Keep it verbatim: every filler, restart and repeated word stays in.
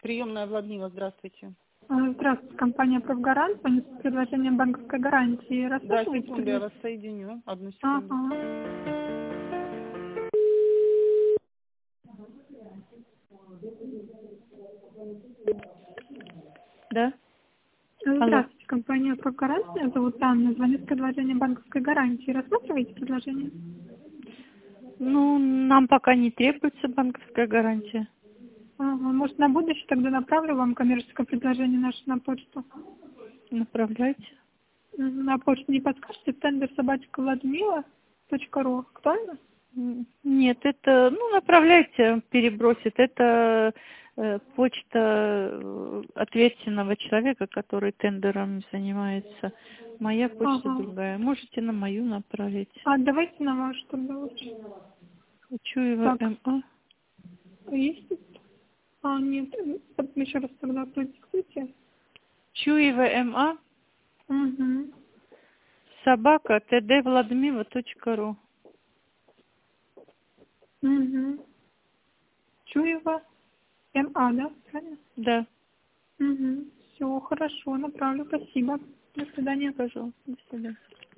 Приемная Владмила, здравствуйте. А, Здравствуйте, компания «Профгарант». Звоню с предложением банковской гарантии. Да, Рассматриваете секунду, я предложение? вас соединю. Одну секунду. Ага. Да? Алло. Здравствуйте, компания «Профгарант». Меня зовут Анна. Звоню с предложением банковской гарантии. Рассматриваете предложение? Ну, нам пока не требуется банковская гарантия. Ага. Может, на будущее тогда направлю вам коммерческое предложение наше на почту? Направляйте. Мгм. На почту не подскажете? Тендер собачка Владмила точка ру. Актуально? М, Нет, это, ну, направляйте, перебросит. Это э, почта э, ответственного человека, который тендером занимается. Моя почта Ага. другая. Можете на мою направить. А давайте на вашу тогда лучше. Чуева Так, МА. есть тут? А, нет. Потом еще раз тогда продиктуйте. Чуева МА. Угу. Собака тдвладмила.ру. Угу. Чуева. МА, да? Правильно? Да, Угу. Все, хорошо, направлю. Спасибо. До свидания. пожалуйста. До свидания.